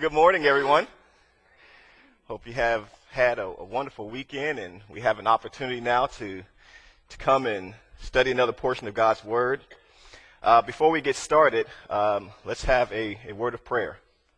good morning, everyone. Hope you have had a wonderful weekend, and we have an opportunity now to come and study another portion of God's Word. Before we get started, let's have a word of prayer.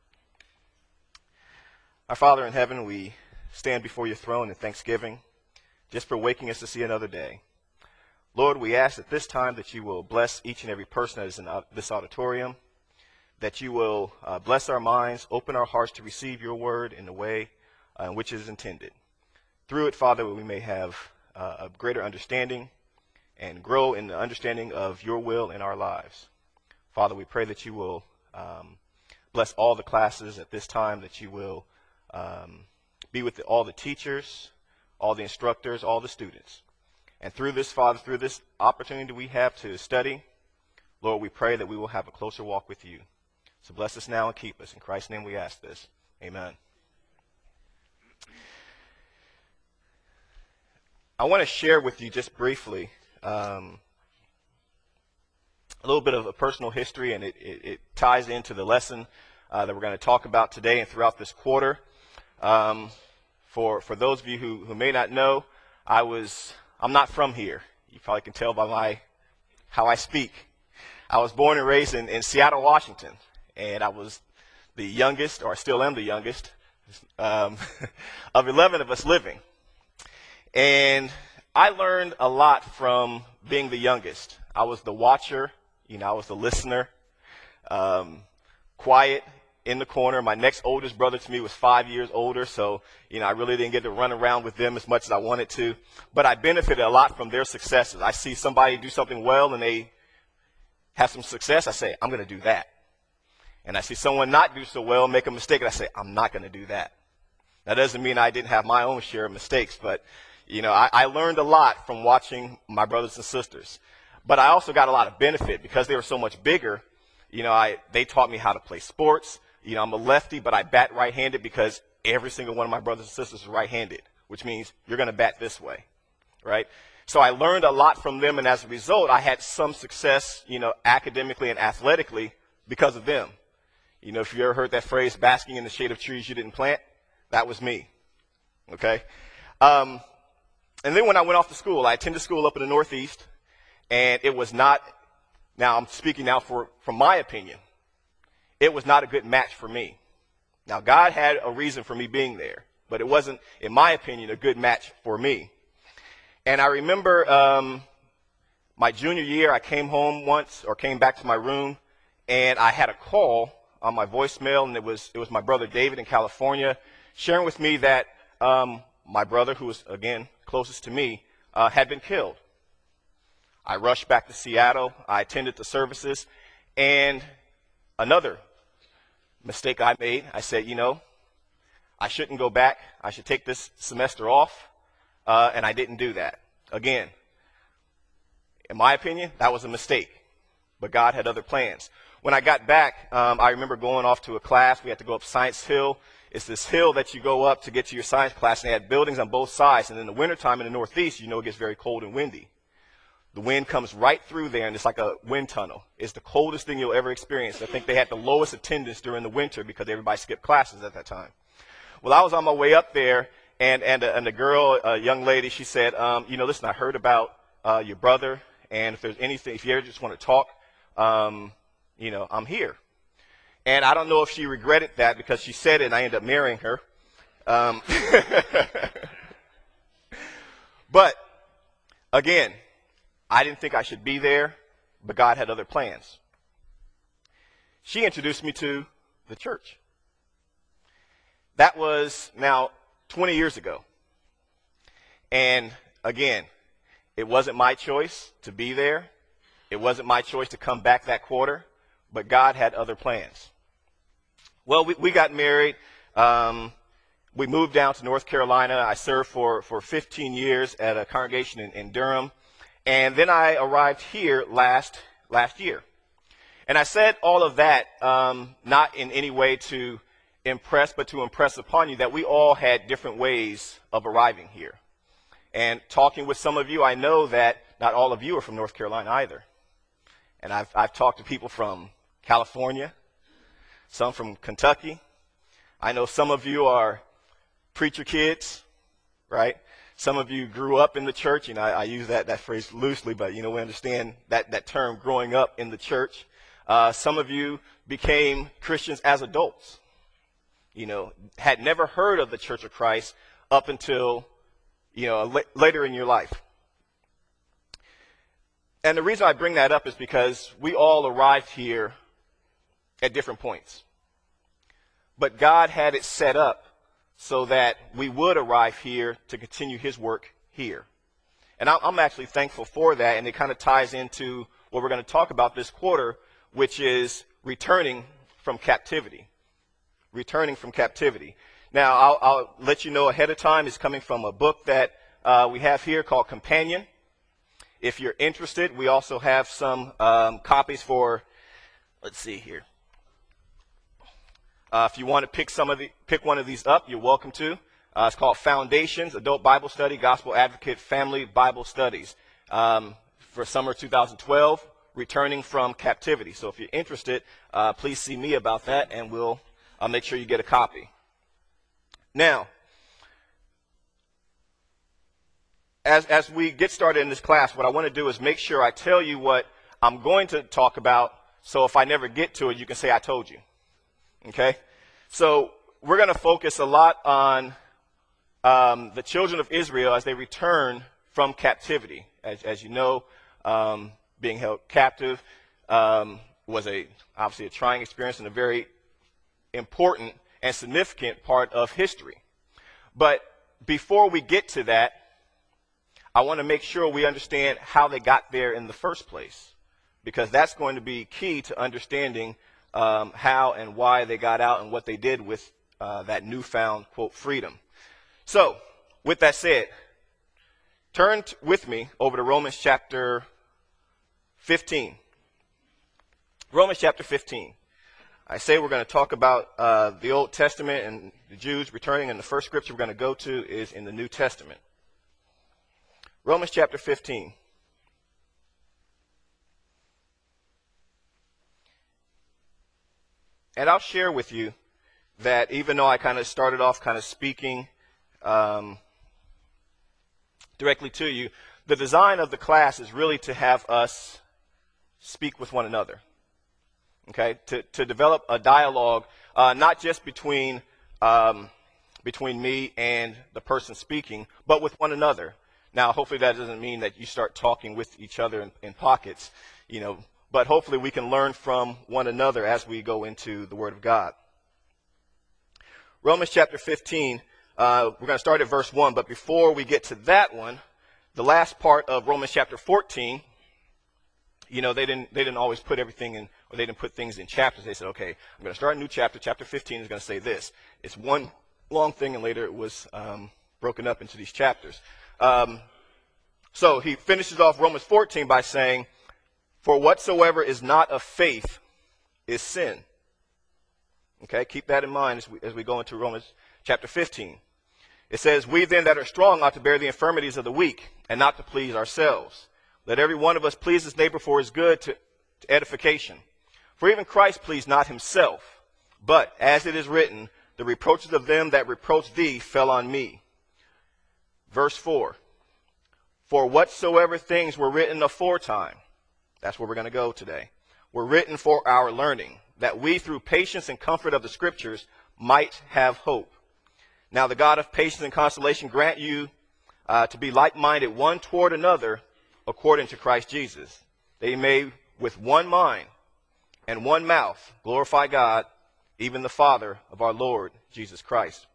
Our Father in heaven, we stand before your throne in thanksgiving just for waking us to see another day. Lord, we ask at this time that you will bless each and every person that is in this auditorium, that you will bless our minds, open our hearts to receive your word in the way in which it is intended. Through it, Father, we may have a greater understanding and grow in the understanding of your will in our lives. Father, we pray that you will bless all the classes at this time, that you will be with all the teachers, all the instructors, all the students. And through this, Father, through this opportunity we have to study, Lord, we pray that we will have a closer walk with you. So bless us now and keep us. In Christ's name we ask this. Amen. I want to share with you just briefly a little bit of a personal history, and it ties into the lesson that we're going to talk about today and throughout this quarter. For those of you who may not know, I'm not from here. You probably can tell by how I speak. I was born and raised in Seattle, Washington. And I was the youngest, or I still am the youngest, of 11 of us living. And I learned a lot from being the youngest. I was the watcher, I was the listener, quiet in the corner. My next oldest brother to me was 5 years older, so, I really didn't get to run around with them as much as I wanted to. But I benefited a lot from their successes. I see somebody do something well and they have some success, I say, I'm going to do that. And I see someone not do so well, make a mistake, and I say, I'm not going to do that. That doesn't mean I didn't have my own share of mistakes, but, I learned a lot from watching my brothers and sisters. But I also got a lot of benefit because they were so much bigger. They taught me how to play sports. I'm a lefty, but I bat right-handed because every single one of my brothers and sisters is right-handed, which means you're going to bat this way, right? So I learned a lot from them, and as a result, I had some success, academically and athletically because of them. If you ever heard that phrase, basking in the shade of trees you didn't plant, that was me, okay? And then when I went off to school, I attended school up in the Northeast, and it was not, now I'm speaking now from my opinion, it was not a good match for me. Now, God had a reason for me being there, but it wasn't, in my opinion, a good match for me. And I remember my junior year, I came home once, or came back to my room, and I had a call on my voicemail, and it was my brother David in California, sharing with me that my brother, who was, again, closest to me, had been killed. I rushed back to Seattle. I attended the services, and another mistake I made, I said, I shouldn't go back. I should take this semester off, and I didn't do that. Again, in my opinion, that was a mistake, but God had other plans. When I got back, I remember going off to a class. We had to go up Science Hill. It's this hill that you go up to get to your science class, and they had buildings on both sides. And in the wintertime in the Northeast, it gets very cold and windy. The wind comes right through there, and it's like a wind tunnel. It's the coldest thing you'll ever experience. I think they had the lowest attendance during the winter because everybody skipped classes at that time. Well, I was on my way up there, and a girl, a young lady, she said, listen, I heard about your brother, and if there's anything, if you ever just want to talk, I'm here. And I don't know if she regretted that because she said it and I ended up marrying her. But again, I didn't think I should be there, but God had other plans. She introduced me to the church. That was now 20 years ago. And again, it wasn't my choice to be there. It wasn't my choice to come back that quarter, but God had other plans. Well, we got married. We moved down to North Carolina. I served for 15 years at a congregation in Durham. And then I arrived here last year. And I said all of that not in any way to impress, but to impress upon you that we all had different ways of arriving here. And talking with some of you, I know that not all of you are from North Carolina either. And I've talked to people from California, some from Kentucky, I know some of you are preacher kids, right? Some of you grew up in the church, and I use that phrase loosely, but we understand that term, growing up in the church. Some of you became Christians as adults, had never heard of the Church of Christ up until, later in your life. And the reason I bring that up is because we all arrived here at different points. But God had it set up so that we would arrive here to continue his work here. And I'm actually thankful for that, and it kind of ties into what we're going to talk about this quarter, which is returning from captivity. Returning from captivity. Now, I'll let you know ahead of time, it's coming from a book that we have here called Companion. If you're interested, we also have some copies for, let's see here. If you want to pick one of these up, you're welcome to. It's called Foundations, Adult Bible Study, Gospel Advocate Family Bible Studies for summer 2012, Returning from Captivity. So if you're interested, please see me about that, and I'll make sure you get a copy. Now, as we get started in this class, what I want to do is make sure I tell you what I'm going to talk about, so if I never get to it, you can say I told you. Okay? So we're going to focus a lot on the children of Israel as they return from captivity. As you know, being held captive was obviously a trying experience and a very important and significant part of history. But before we get to that, I want to make sure we understand how they got there in the first place, because that's going to be key to understanding how and why they got out and what they did with that newfound, quote, freedom. So, with that said, turn with me over to Romans chapter 15. Romans chapter 15. I say we're going to talk about the Old Testament and the Jews returning, and the first scripture we're going to go to is in the New Testament. Romans chapter 15. And I'll share with you that even though I kind of started off kind of speaking directly to you, the design of the class is really to have us speak with one another. Okay, to develop a dialogue, not just between me and the person speaking, but with one another. Now, hopefully that doesn't mean that you start talking with each other in pockets, but hopefully we can learn from one another as we go into the Word of God. Romans chapter 15, we're going to start at verse 1, but before we get to that one, the last part of Romans chapter 14, they didn't always put everything in, or they didn't put things in chapters. They said, okay, I'm going to start a new chapter. Chapter 15 is going to say this. It's one long thing, and later it was broken up into these chapters. So he finishes off Romans 14 by saying, for whatsoever is not of faith is sin. Okay, keep that in mind as we go into Romans chapter 15. It says, we then that are strong ought to bear the infirmities of the weak, and not to please ourselves. Let every one of us please his neighbor for his good to edification. For even Christ pleased not himself, but as it is written, the reproaches of them that reproach thee fell on me. Verse 4, for whatsoever things were written aforetime, that's where we're going to go today, were written for our learning, that we through patience and comfort of the scriptures might have hope. Now the God of patience and consolation grant you to be like-minded one toward another according to Christ Jesus, that ye may with one mind and one mouth glorify God, even the Father of our Lord Jesus Christ.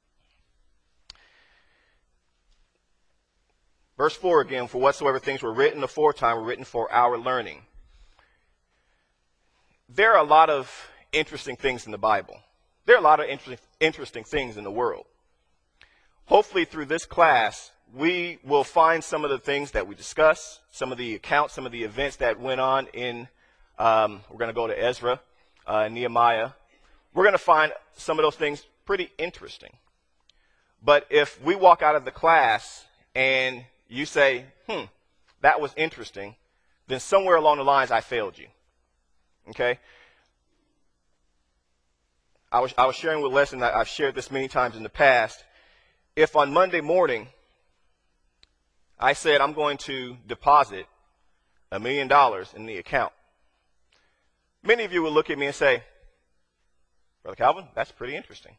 Verse 4 again, for whatsoever things were written aforetime were written for our learning. There are a lot of interesting things in the Bible. There are a lot of interesting things in the world. Hopefully through this class, we will find some of the things that we discuss, some of the accounts, some of the events that went on in, we're going to go to Ezra and Nehemiah. We're going to find some of those things pretty interesting. But if we walk out of the class and you say, that was interesting, then somewhere along the lines I failed you. Okay? I was sharing with Les, and I've shared this many times in the past. If on Monday morning I said I'm going to deposit $1 million in the account, many of you would look at me and say, Brother Calvin, that's pretty interesting.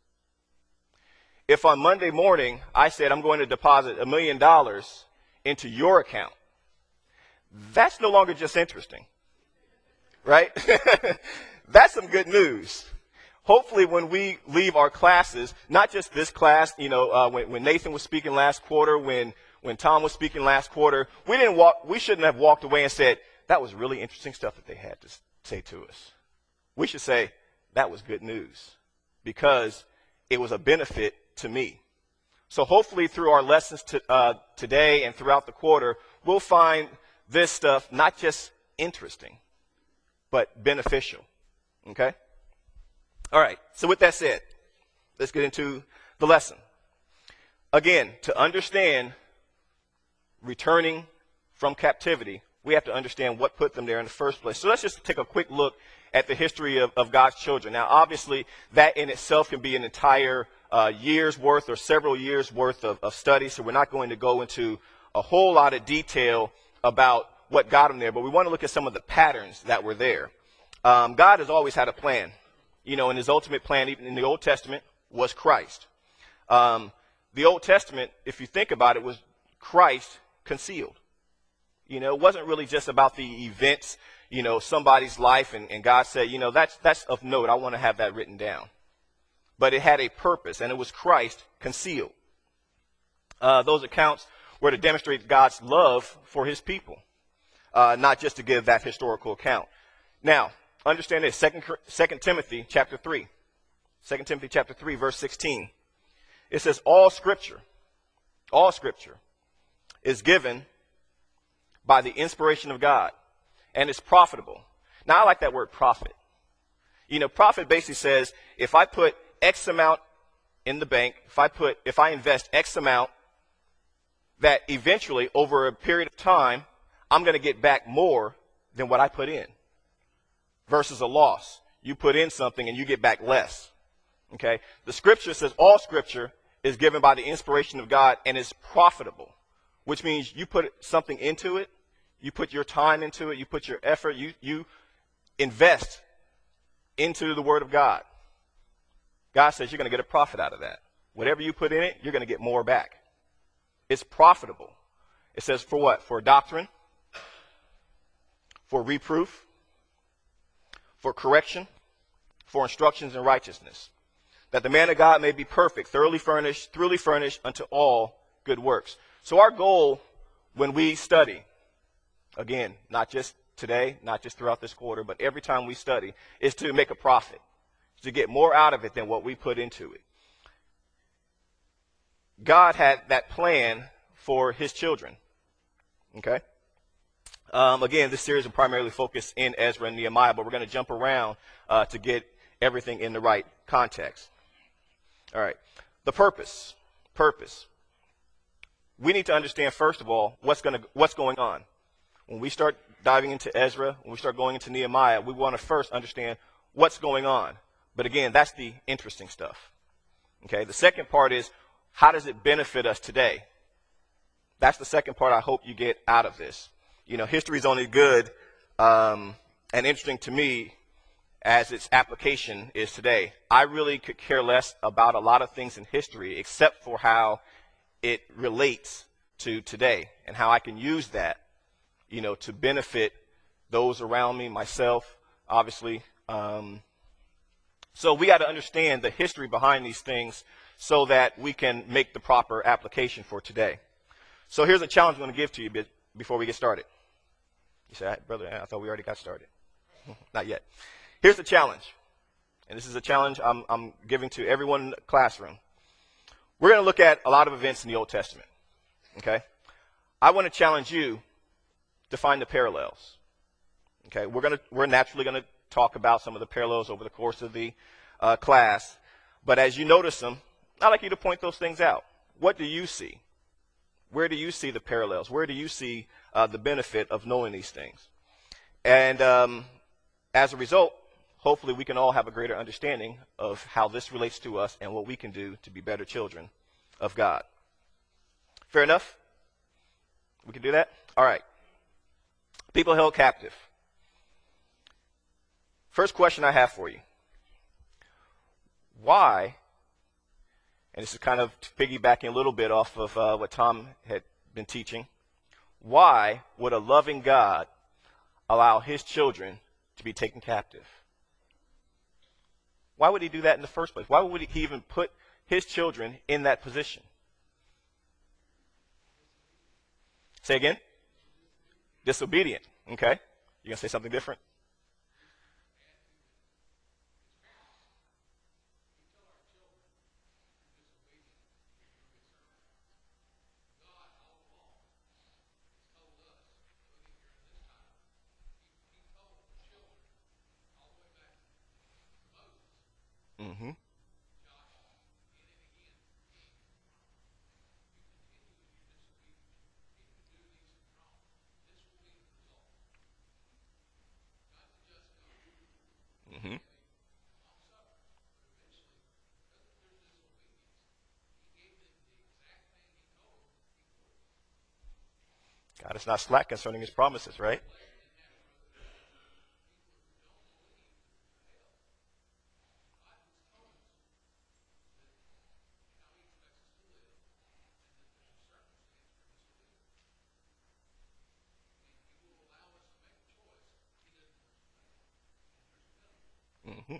If on Monday morning I said I'm going to deposit $1 million into your account, that's no longer just interesting, right? That's some good news. Hopefully when we leave our classes, not just this class, when Nathan was speaking last quarter, when Tom was speaking last quarter, we shouldn't have walked away and said, that was really interesting stuff that they had to say to us. We should say, that was good news, because it was a benefit to me. So hopefully through our lessons today and throughout the quarter, we'll find this stuff not just interesting, but beneficial. Okay? All right. So with that said, let's get into the lesson. Again, to understand returning from captivity, we have to understand what put them there in the first place. So let's just take a quick look at the history of God's children. Now, obviously, that in itself can be an entire year's worth or several years worth of study. So we're not going to go into a whole lot of detail about what got them there, but we want to look at some of the patterns that were there. God has always had a plan. And his ultimate plan, even in the Old Testament, was Christ. The Old Testament, if you think about it, was Christ concealed. It wasn't really just about the events, somebody's life, and God said, that's of note. I want to have that written down. But it had a purpose, and it was Christ concealed. Those accounts were to demonstrate God's love for his people, not just to give that historical account. Now, understand this, 2 Timothy chapter 3. 2 Timothy chapter 3, verse 16. It says, all scripture is given by the inspiration of God, and is profitable. Now, I like that word profit. Profit basically says, if I put X amount in the bank, if I invest X amount, that eventually, over a period of time, I'm going to get back more than what I put in. Versus a loss. You put in something and you get back less. Okay? The scripture says all scripture is given by the inspiration of God and is profitable, which means you put something into it, you put your time into it, you put your effort, you invest into the word of God. God says you're going to get a profit out of that. Whatever you put in it, you're going to get more back. It's profitable. It says for what? For doctrine, for reproof, for correction, for instructions in righteousness, that the man of God may be perfect, thoroughly furnished unto all good works. So our goal when we study, again, not just today, not just throughout this quarter, but every time we study, is to make a profit, to get more out of it than what we put into it. God had that plan for his children. Okay? Again, this series will primarily focus in Ezra and Nehemiah, but we're going to jump around to get everything in the right context. All right. The purpose. We need to understand, first of all, what's going on. When we start diving into Ezra, when we start going into Nehemiah, we want to first understand what's going on. But again, that's the interesting stuff. Okay. The second part is, how does it benefit us today? That's the second part I hope you get out of this. History is only good and interesting to me as its application is today. I really could care less about a lot of things in history except for how it relates to today and how I can use that, to benefit those around me, myself, obviously. So we got to understand the history behind these things so that we can make the proper application for today. So here's a challenge I'm going to give to you before we get started. You say, brother, I thought we already got started. Not yet. Here's the challenge. And this is a challenge I'm giving to everyone in the classroom. We're going to look at a lot of events in the Old Testament. Okay? I want to challenge you to find the parallels. Okay? We're naturally going to talk about some of the parallels over the course of the class. But as you notice them, I'd like you to point those things out. What do you see? Where do you see the parallels? Where do you see the benefit of knowing these things? And as a result, hopefully we can all have a greater understanding of how this relates to us and what we can do to be better children of God. Fair enough? We can do that? All right. People held captive. First question I have for you. Why, and this is kind of piggybacking a little bit off of what Tom had been teaching, why would a loving God allow his children to be taken captive? Why would he do that in the first place? Why would he even put his children in that position? Say again? Disobedient. Okay. You going to say something different? Mm-hmm. Mm-hmm. God is not slack concerning his promises, right? Mm-hmm.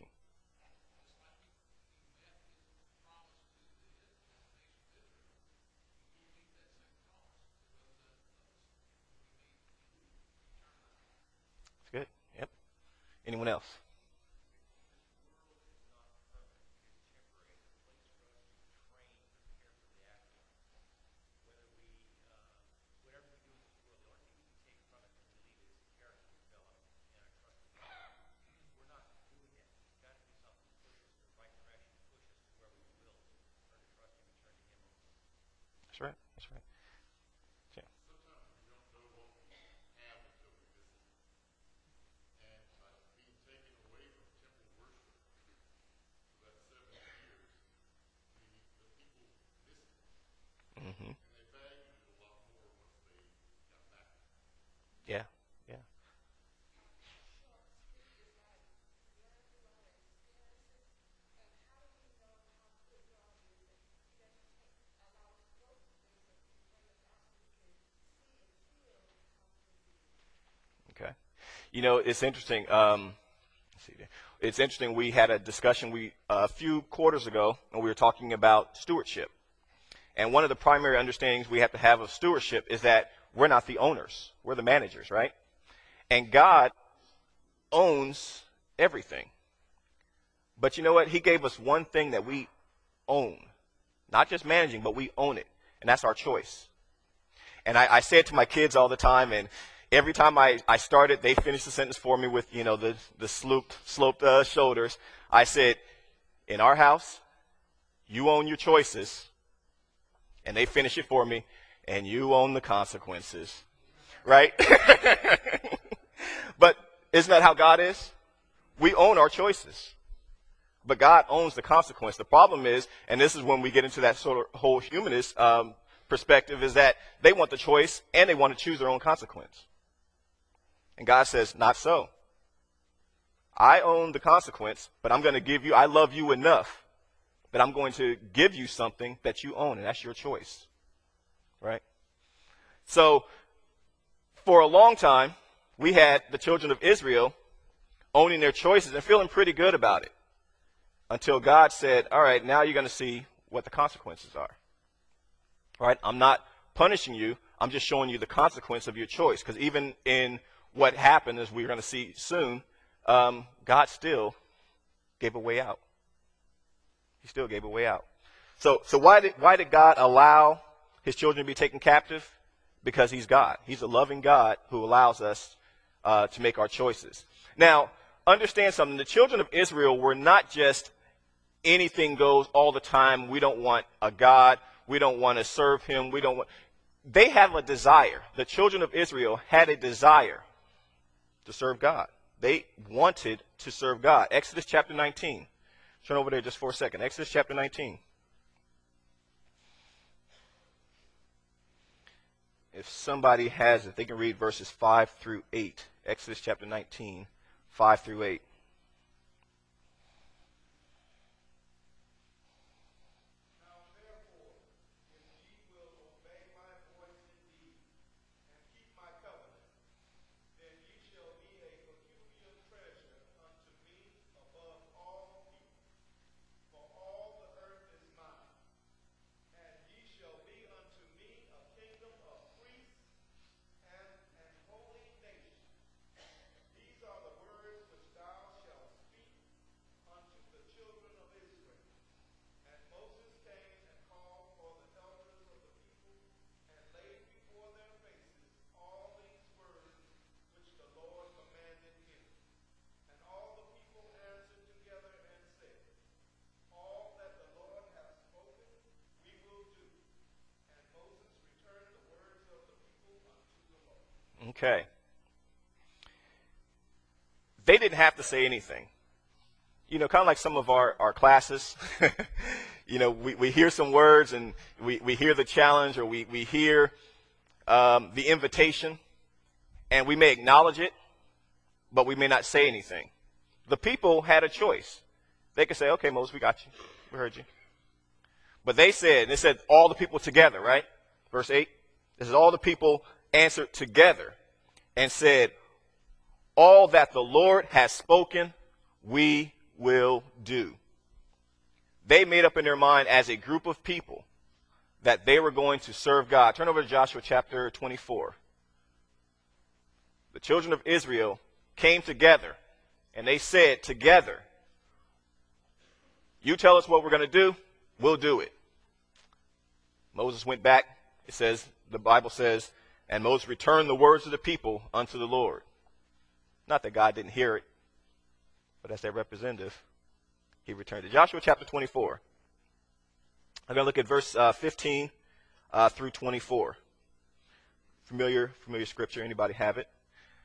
That's good. Yep. Anyone else? That's right. That's right. Yeah. Mm-hmm. Yeah. Yeah. Okay. You know, it's interesting. Let's see there. It's interesting. We had a discussion a few quarters ago, and we were talking about stewardship. And one of the primary understandings we have to have of stewardship is that we're not the owners. We're the managers, right? And God owns everything. But you know what? He gave us one thing that we own. Not just managing, but we own it. And that's our choice. And I say it to my kids all the time, and every time I started, they finished the sentence for me with, the sloped shoulders. I said, in our house, you own your choices, and they finish it for me, and you own the consequences. Right? But isn't that how God is? We own our choices. But God owns the consequence. The problem is, and this is when we get into that sort of whole humanist perspective, is that they want the choice and they want to choose their own consequence. And God says, not so. I own the consequence, but I'm going to give you, I love you enough that I'm going to give you something that you own, and that's your choice. Right? So, for a long time, we had the children of Israel owning their choices and feeling pretty good about it. Until God said, all right, now you're going to see what the consequences are. All right, I'm not punishing you. I'm just showing you the consequence of your choice. Because even in what happened, as we're going to see soon, God still gave a way out. He still gave a way out. So why did God allow his children to be taken captive? Because he's God. He's a loving God who allows us to make our choices. Now, understand something. The children of Israel were not just anything goes all the time. We don't want a God. We don't want to serve him. They have a desire. The children of Israel had a desire to serve God. They wanted to serve God. Exodus chapter 19. Turn over there just for a second. Exodus chapter 19. If somebody has it, they can read verses 5 through 8. Exodus chapter 19, 5 through 8. Okay. They didn't have to say anything. You know, kind of like some of our classes. You know, we hear some words and we hear the challenge, or we hear the invitation, and we may acknowledge it, but we may not say anything. The people had a choice. They could say, okay, Moses, we got you. We heard you. But they said all the people together, right? Verse 8. This is all the people answered together and said, all that the Lord has spoken, we will do. They made up in their mind as a group of people that they were going to serve God. Turn over to Joshua chapter 24. The children of Israel came together and they said together, you tell us what we're going to do, we'll do it. Moses went back. It says, the Bible says, and Moses returned the words of the people unto the Lord. Not that God didn't hear it, but as their representative, he returned it. Joshua chapter 24. I'm going to look at verse 15 through 24. Familiar scripture. Anybody have it?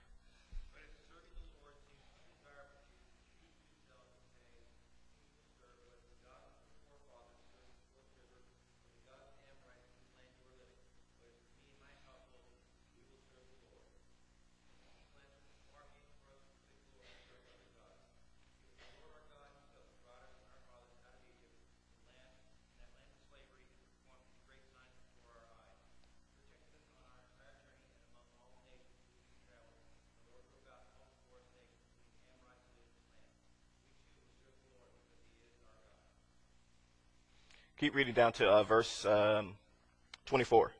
Keep reading down to verse 24.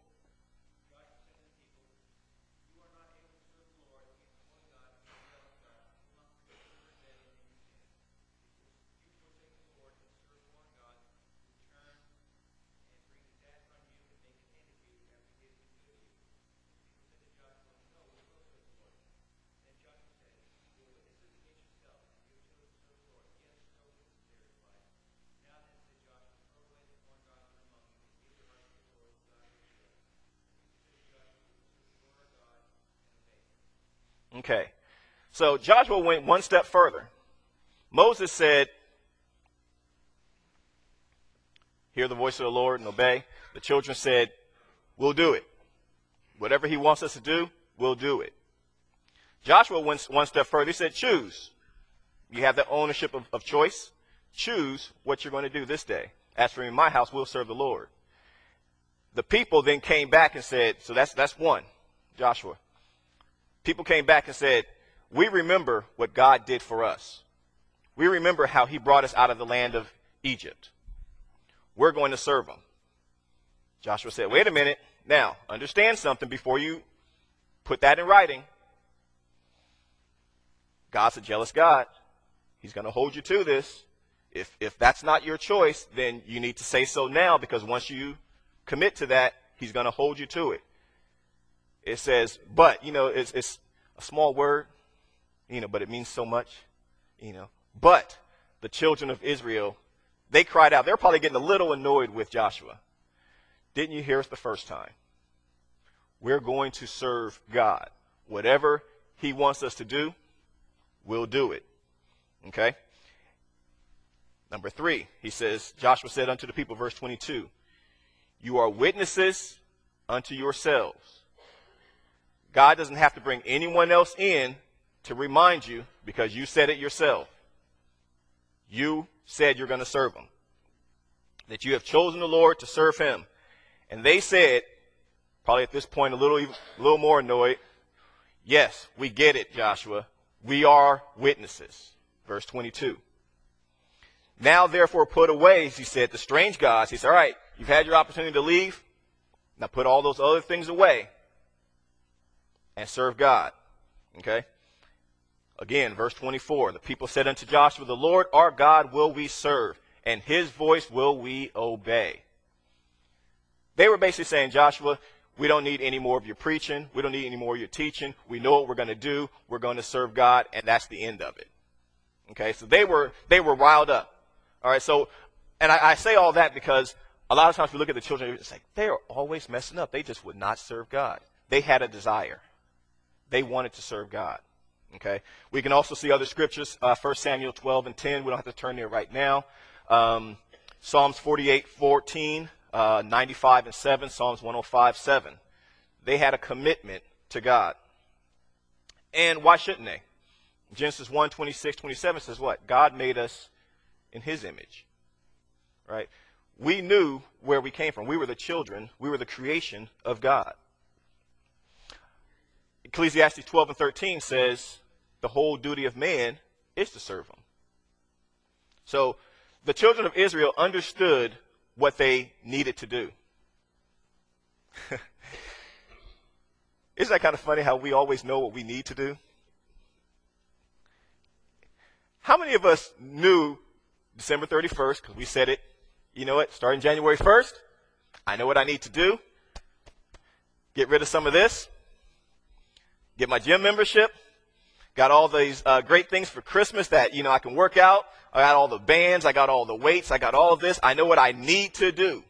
Okay. So Joshua went one step further. Moses said, hear the voice of the Lord and obey. The children said, we'll do it. Whatever he wants us to do, we'll do it. Joshua went one step further. He said, choose. You have the ownership of choice. Choose what you're going to do this day. As for me and my house, we'll serve the Lord. The people then came back and said, so that's one, Joshua. People came back and said, we remember what God did for us. We remember how he brought us out of the land of Egypt. We're going to serve him. Joshua said, wait a minute. Now, understand something before you put that in writing. God's a jealous God. He's going to hold you to this. If that's not your choice, then you need to say so now, because once you commit to that, he's going to hold you to it. It says, but, you know, it's a small word, you know, but it means so much, you know. But the children of Israel, they cried out. They're probably getting a little annoyed with Joshua. Didn't you hear us the first time? We're going to serve God. Whatever he wants us to do, we'll do it. Okay? Number 3, he says, Joshua said unto the people, verse 22, you are witnesses unto yourselves. God doesn't have to bring anyone else in to remind you because you said it yourself. You said you're going to serve him. That you have chosen the Lord to serve him. And they said, probably at this point a little more annoyed, yes, we get it, Joshua. We are witnesses. Verse 22. Now therefore put away, he said, the strange gods. He said, all right, you've had your opportunity to leave. Now put all those other things away and serve God. Okay? Again, verse 24, the people said unto Joshua, the Lord our God will we serve, and his voice will we obey. They were basically saying, Joshua, we don't need any more of your preaching. We don't need any more of your teaching. We know what we're going to do. We're going to serve God, and that's the end of it. Okay, so they were riled up. All right, so, and I say all that because a lot of times we look at the children, it's like, they are always messing up. They just would not serve God. They had a desire. They wanted to serve God. Okay, we can also see other scriptures, 1 Samuel 12 and 10. We don't have to turn there right now. Psalms 48:14, 95 and 7, Psalms 105:7. They had a commitment to God. And why shouldn't they? Genesis 1:26-27 says what? God made us in his image. Right? We knew where we came from. We were the children. We were the creation of God. Ecclesiastes 12 and 13 says the whole duty of man is to serve him. So the children of Israel understood what they needed to do. Isn't that kind of funny how we always know what we need to do? How many of us knew December 31st, because we said it, you know what, starting January 1st, I know what I need to do. Get rid of some of this. Get my gym membership. Got all these great things for Christmas that, I can work out. I got all the bands. I got all the weights. I got all of this. I know what I need to do.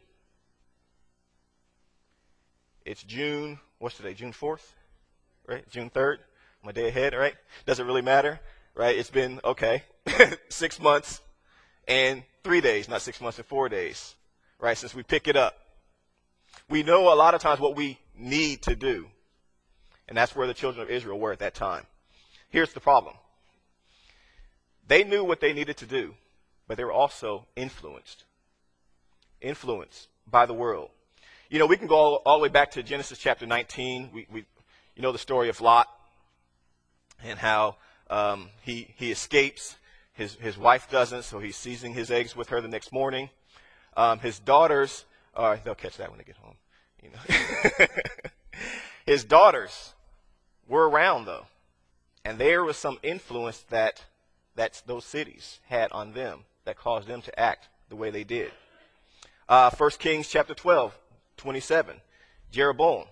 It's June, what's today? June 4th? Right? June 3rd? I'm a day ahead, right? Doesn't really matter, right? It's been, 6 months and 3 days, not 6 months and 4 days, right? Since we pick it up. We know a lot of times what we need to do. And that's where the children of Israel were at that time. Here's the problem. They knew what they needed to do, but they were also influenced. Influenced by the world. We can go all the way back to Genesis chapter 19. We the story of Lot and how he escapes. His wife doesn't, so he's seasoning his eggs with her the next morning. His daughters, they'll catch that when they get home. His daughters were around, though. And there was some influence that those cities had on them that caused them to act the way they did. 1 Kings chapter 12:27. Jeroboam.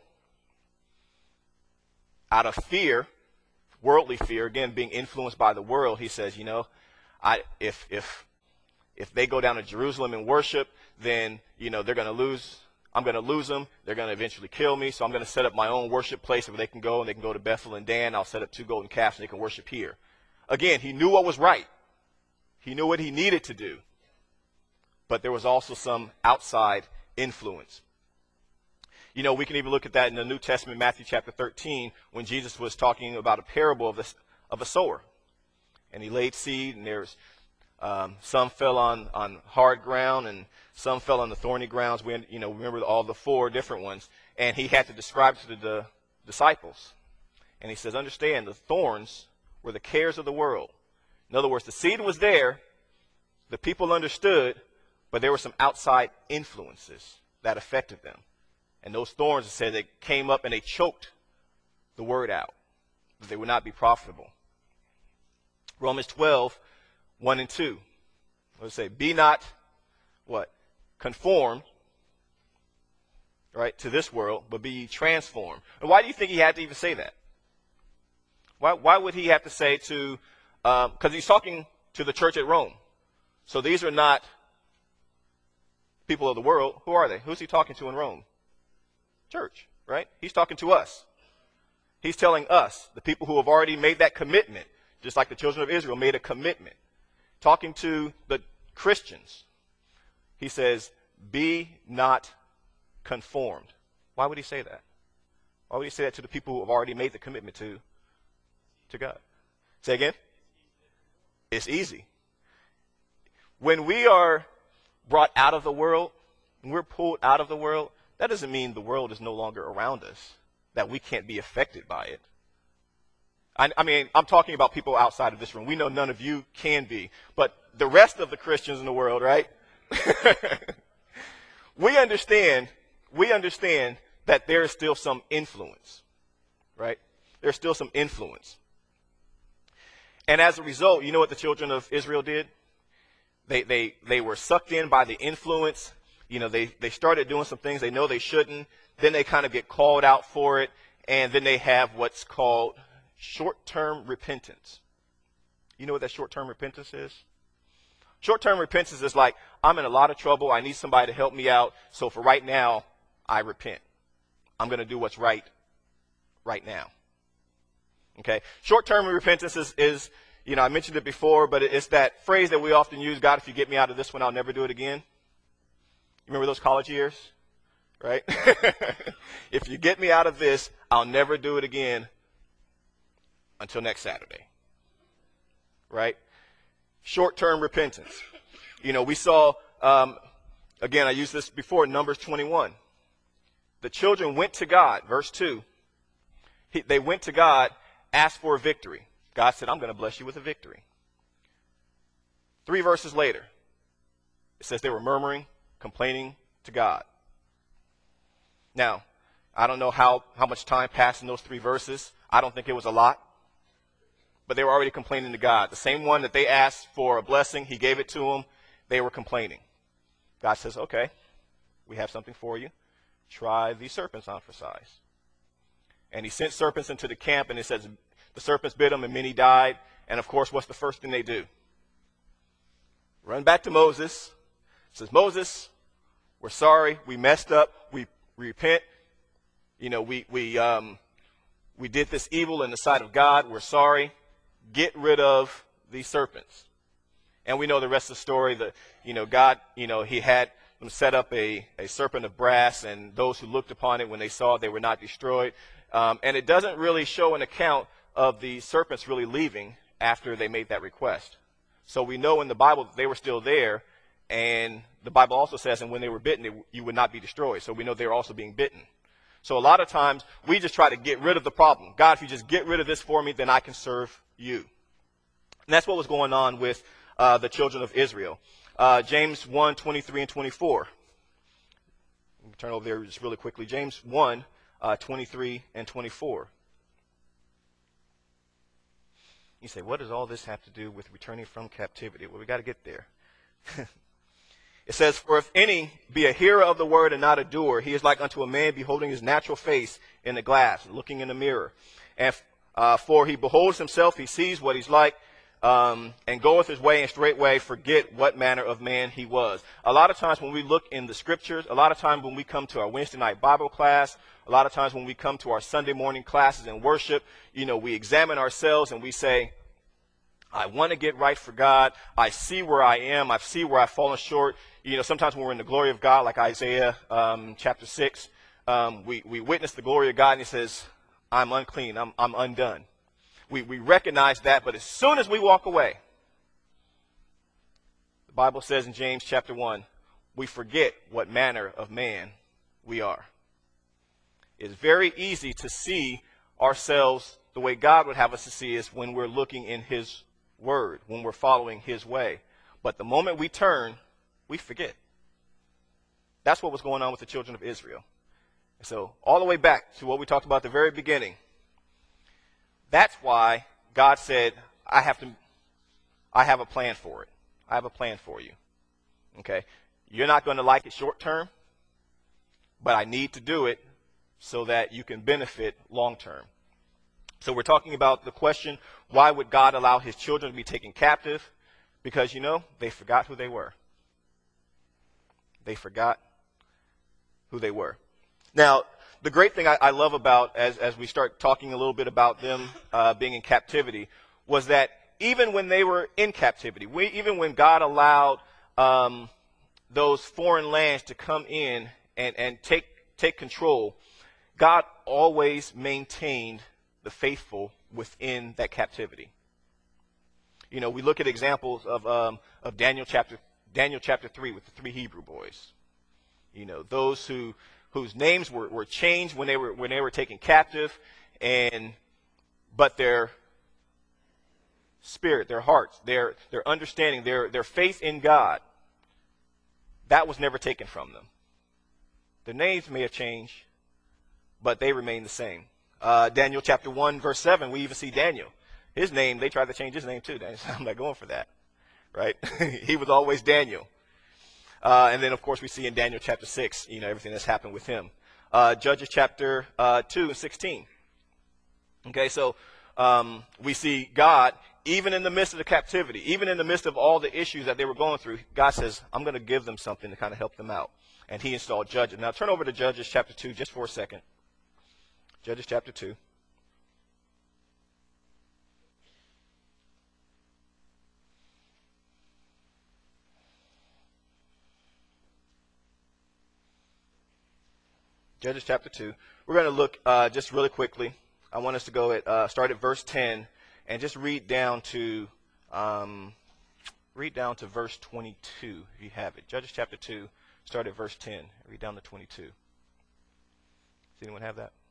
Out of fear, worldly fear, again, being influenced by the world, he says, if they go down to Jerusalem and worship, then, they're going to lose. I'm going to lose them. They're going to eventually kill me. So I'm going to set up my own worship place where they can go, and they can go to Bethel and Dan. I'll set up 2 golden calves and they can worship here. Again, he knew what was right. He knew what he needed to do. But there was also some outside influence. We can even look at that in the New Testament, Matthew chapter 13, when Jesus was talking about a parable of a sower. And he laid seed, and there's some fell on hard ground, and some fell on the thorny grounds. We remember all the 4 different ones. And he had to describe to the disciples. And he says, understand, the thorns were the cares of the world. In other words, the seed was there, the people understood, but there were some outside influences that affected them. And those thorns, it said, they came up and they choked the word out, that they would not be profitable. Romans 12:1 and 2. Let's say, be not, conformed, right, to this world, but be transformed. And why do you think he had to even say that? Why would he have to say to, because he's talking to the church at Rome. So these are not people of the world. Who are they? Who's he talking to in Rome? Church, right? He's talking to us. He's telling us, the people who have already made that commitment just like the children of Israel made a commitment. Talking to the Christians, he says, be not conformed. Why would he say that? Why would he say that to the people who have already made the commitment to God? Say again? It's easy. When we are brought out of the world, when we're pulled out of the world, that doesn't mean the world is no longer around us, that we can't be affected by it. I mean, I'm talking about people outside of this room. We know none of you can be, but the rest of the Christians in the world, right? We understand that there is still some influence, right? There's still some influence. And as a result, you know what the children of Israel did? They were sucked in by the influence. You know, they started doing some things they know they shouldn't. Then they kind of get called out for it. And then they have what's called short-term repentance. You know what that short-term repentance is? Short-term repentance is like, I'm in a lot of trouble. I need somebody to help me out. So for right now, I repent. I'm going to do what's right now. Okay? Short-term repentance is, you know, I mentioned it before, but it's that phrase that we often use, God, if you get me out of this one, I'll never do it again. You remember those college years? Right? If you get me out of this, I'll never do it again until next Saturday. Right? Short-term repentance. You know, we saw, again, I used this before, Numbers 21. The children went to God, verse 2. They went to God, asked for a victory. God said, I'm going to bless you with a victory. 3 verses later, it says they were murmuring, complaining to God. Now, I don't know how much time passed in those 3 verses. I don't think it was a lot. But they were already complaining to God. The same one that they asked for a blessing, he gave it to them. They were complaining. God says, okay, we have something for you. Try these serpents on for size. And he sent serpents into the camp, and it says the serpents bit them, and many died. And, of course, what's the first thing they do? Run back to Moses. Says, Moses, we're sorry. We messed up. We repent. You know, we did this evil in the sight of God. We're sorry. Get rid of these serpents. And we know the rest of the story. That, you know, God, you know, he had them set up a serpent of brass, and those who looked upon it, when they saw it, they were not destroyed. And it doesn't really show an account of the serpents really leaving after they made that request. So we know in the Bible that they were still there, and the Bible also says, and when they were bitten, you would not be destroyed. So we know they were also being bitten. So a lot of times, we just try to get rid of the problem. God, if you just get rid of this for me, then I can serve you. And that's what was going on with the children of Israel. James 1, 23 and 24. Let me turn over there just really quickly. James 1, 23 and 24. You say, what does all this have to do with returning from captivity? Well, we got to get there. It says, for if any be a hearer of the word and not a doer, he is like unto a man beholding his natural face in the glass, looking in the mirror. And for he beholds himself, he sees what he's like, and goeth his way, and straightway forget what manner of man he was. A lot of times when we look in the scriptures, a lot of times when we come to our Wednesday night Bible class, a lot of times when we come to our Sunday morning classes and worship, you know, we examine ourselves and we say, I want to get right for God. I see where I am. I see where I've fallen short. You know, sometimes when we're in the glory of God, like Isaiah chapter 6, we witness the glory of God, and he says, I'm unclean. I'm undone. We recognize that, but as soon as we walk away, the Bible says in James chapter 1, we forget what manner of man we are. It's very easy to see ourselves the way God would have us to see us when we're looking in his word, when we're following his way. But the moment we turn, we forget. That's what was going on with the children of Israel. So all the way back to what we talked about at the very beginning, that's why God said, I have a plan for it. I have a plan for you. Okay? You're not going to like it short term, but I need to do it so that you can benefit long term. So we're talking about the question, why would God allow his children to be taken captive? Because, you know, they forgot who they were. They forgot who they were. Now, the great thing I love about, as we start talking a little bit about them being in captivity, was that even when they were in captivity, even when God allowed those foreign lands to come in and take control, God always maintained the faithful within that captivity. You know, we look at examples of Daniel chapter 3 with the 3 Hebrew boys. You know, those whose names were changed when they were taken captive, but their spirit, their hearts, their understanding, their faith in God, that was never taken from them. Their names may have changed, but they remain the same. Daniel chapter 1, verse 7, we even see Daniel. His name, they tried to change his name too. I'm not going for that, right? He was always Daniel. And then, of course, we see in Daniel chapter 6, you know, everything that's happened with him. Judges chapter 2 and 16. Okay, so we see God, even in the midst of the captivity, even in the midst of all the issues that they were going through, God says, I'm going to give them something to kind of help them out. And he installed judges. Now, turn over to Judges chapter 2 just for a second. Judges chapter 2. Judges chapter 2. We're going to look just really quickly. I want us to go start at verse 10 and just read down to verse 22 if you have it. Judges chapter 2, start at verse 10. Read down to 22. Does anyone have that?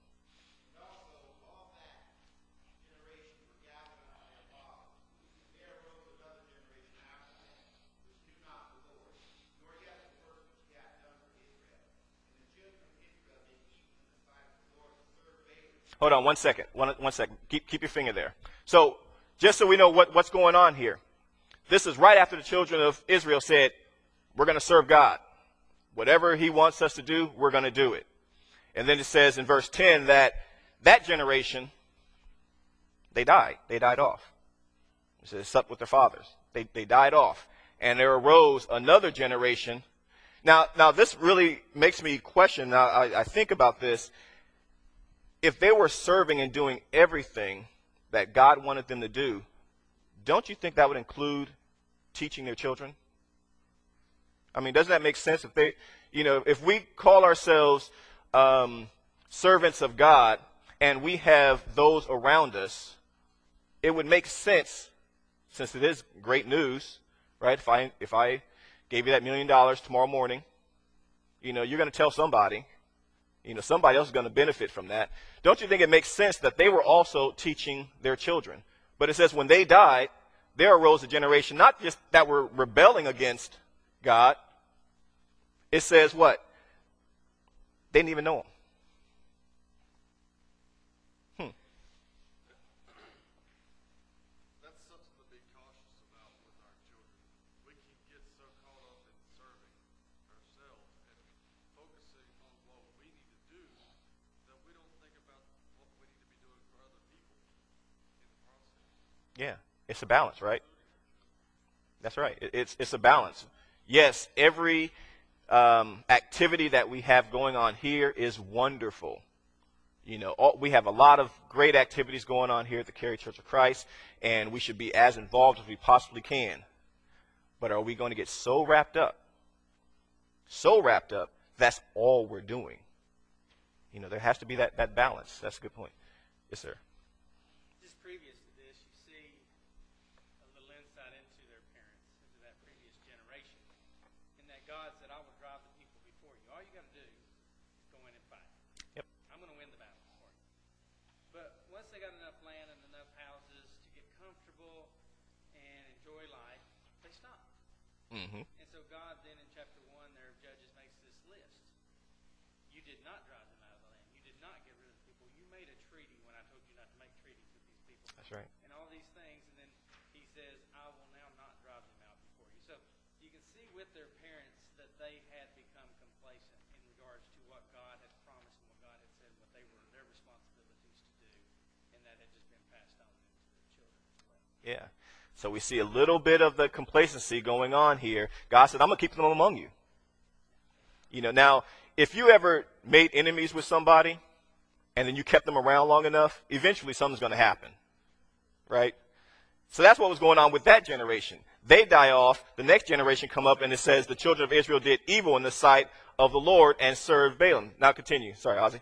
Hold on 1 second. One second. Keep your finger there. So, just so we know what's going on here. This is right after the children of Israel said, we're going to serve God. Whatever he wants us to do, we're going to do it. And then it says in verse 10 that generation, they died. They died off. It says, supped with their fathers. They died off. And there arose another generation. Now this really makes me question. Now, I think about this. If they were serving and doing everything that God wanted them to do, don't you think that would include teaching their children? I mean, doesn't that make sense? If we call ourselves servants of God and we have those around us, it would make sense, since it is great news, right? If I gave you that $1 million tomorrow morning, you're going to tell somebody. Somebody else is going to benefit from that. Don't you think it makes sense that they were also teaching their children? But it says when they died, there arose a generation, not just that were rebelling against God. It says what? They didn't even know him. That's something to be cautious about with our children. We can get so caught up in serving ourselves and focusing on what we need to do that we don't think about what we need to be doing for other people in the process. Yeah, it's a balance, right? That's right. It's a balance. Yes, every activity that we have going on here is wonderful. We have a lot of great activities going on here at the Cary Church of Christ, and we should be as involved as we possibly can. But are we going to get so wrapped up, that's all we're doing? There has to be that balance. That's a good point. Yes, sir. Just previous to this, you see a little insight into their parents, into that previous generation, and that God said, I will drive the people before you. All you got to do is go in and fight. Yep. I'm going to win the battle for you. But once they got enough land and enough houses to get comfortable and enjoy life, they stopped. Mm-hmm. And so God then in chapter 1 there of Judges makes this list. You did not drive them out of the land. You did not get rid of the people. You made a treaty when I told you not to make treaties with these people. That's right. And all these things. And then he says, I will now not drive them out before you. So you can see with their parents that they had become complacent in regards to what God had promised and what God had said, what they were their responsibilities to do. And that had just been passed on into their children as well. Yeah. So we see a little bit of the complacency going on here. God said, I'm going to keep them among you. Now, if you ever made enemies with somebody and then you kept them around long enough, eventually something's going to happen, right? So that's what was going on with that generation. They die off, the next generation come up, and it says the children of Israel did evil in the sight of the Lord and served Balaam. Now continue. Sorry, Ozzy.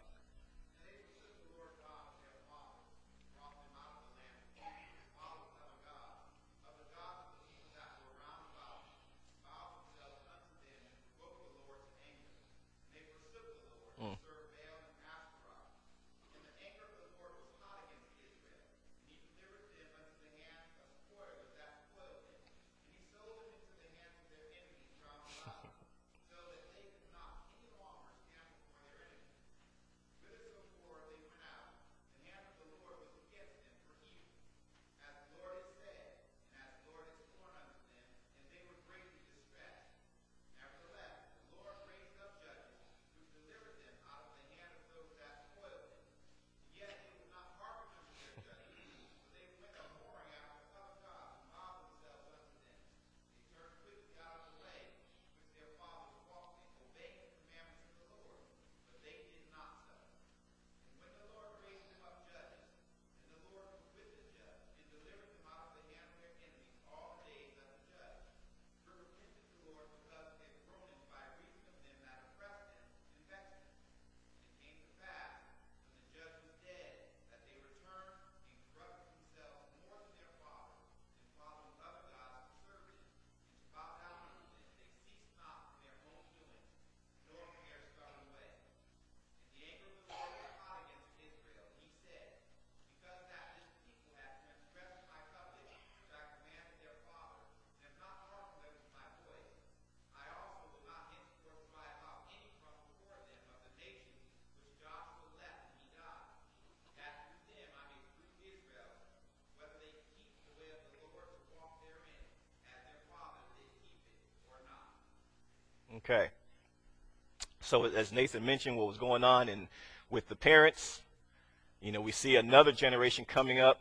Okay. So as Nathan mentioned, what was going on and with the parents, we see another generation coming up.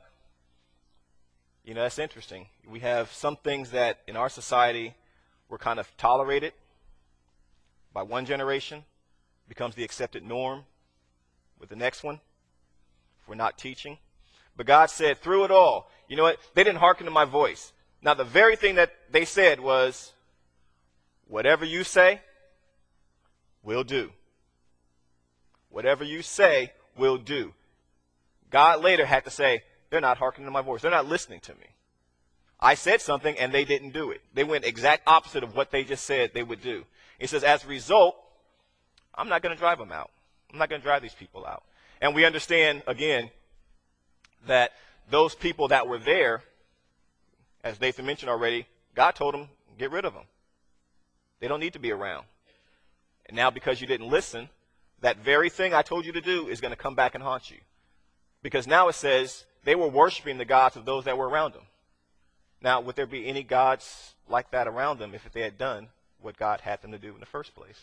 That's interesting. We have some things that in our society were kind of tolerated by one generation, becomes the accepted norm with the next one if we're not teaching. But God said through it all, you know what? They didn't hearken to my voice. Now, the very thing that they said was, whatever you say, we'll do. Whatever you say, we'll do. God later had to say, they're not hearkening to my voice. They're not listening to me. I said something and they didn't do it. They went exact opposite of what they just said they would do. He says, as a result, I'm not going to drive them out. I'm not going to drive these people out. And we understand, again, that those people that were there, as Nathan mentioned already, God told them, get rid of them. They don't need to be around. And now because you didn't listen, that very thing I told you to do is going to come back and haunt you. Because now it says they were worshiping the gods of those that were around them. Now, would there be any gods like that around them if they had done what God had them to do in the first place?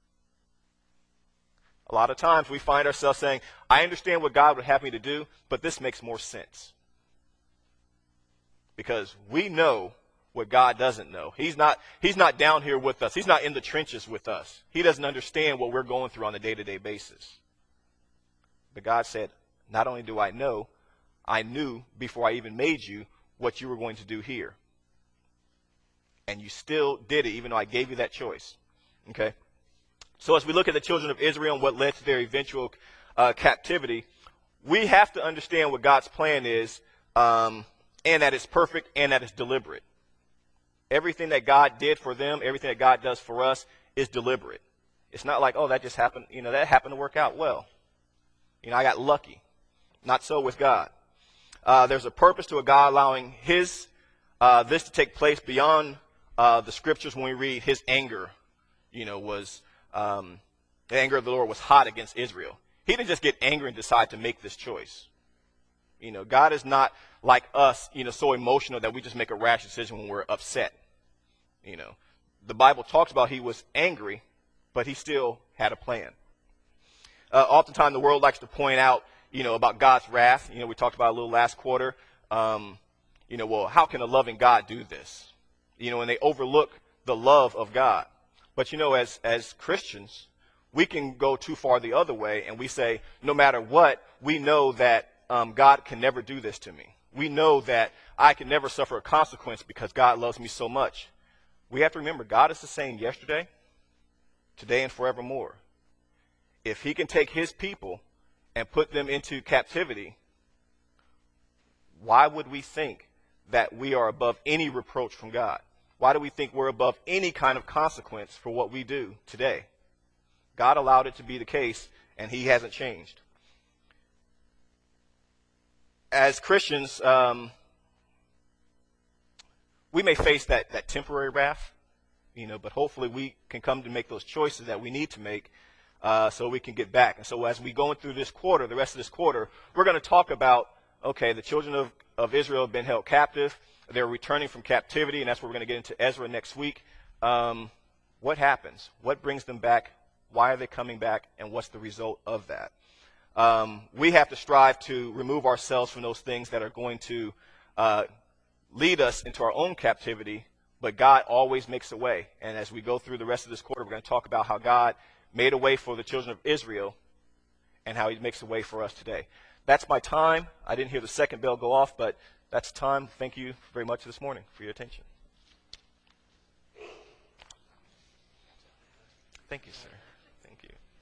A lot of times we find ourselves saying, I understand what God would have me to do, but this makes more sense. Because we know what God doesn't know. He's not down here with us. He's not in the trenches with us. He doesn't understand what we're going through on a day-to-day basis. But God said, not only do I know, I knew before I even made you what you were going to do here. And you still did it, even though I gave you that choice. Okay? So as we look at the children of Israel and what led to their eventual captivity, we have to understand what God's plan is, and that it's perfect and that it's deliberate. Everything that God did for them, everything that God does for us is deliberate. It's not like, oh, that just happened, that happened to work out well. I got lucky. Not so with God. There's a purpose to a God allowing this to take place beyond the scriptures. When we read his anger, was the anger of the Lord was hot against Israel. He didn't just get angry and decide to make this choice. God is not like us, so emotional that we just make a rash decision when we're upset. The Bible talks about he was angry, but he still had a plan. Oftentimes the world likes to point out, about God's wrath. We talked about a little last quarter. Well, how can a loving God do this? And they overlook the love of God. But, as Christians, we can go too far the other way and we say, no matter what, we know that God can never do this to me. We know that I can never suffer a consequence because God loves me so much. We have to remember God is the same yesterday, today, and forevermore. If he can take his people and put them into captivity, why would we think that we are above any reproach from God? Why do we think we're above any kind of consequence for what we do today? God allowed it to be the case, and he hasn't changed. As Christians, we may face that temporary wrath, but hopefully we can come to make those choices that we need to make so we can get back. And so as we go through this quarter, the rest of this quarter, we're going to talk about, okay, the children of Israel have been held captive. They're returning from captivity, and that's where we're going to get into Ezra next week. What happens? What brings them back? Why are they coming back? And what's the result of that? We have to strive to remove ourselves from those things that are going to lead us into our own captivity, but God always makes a way. And as we go through the rest of this quarter, we're going to talk about how God made a way for the children of Israel and how he makes a way for us today. That's my time. I didn't hear the second bell go off, but that's time. Thank you very much this morning for your attention. Thank you, sir. Thank you.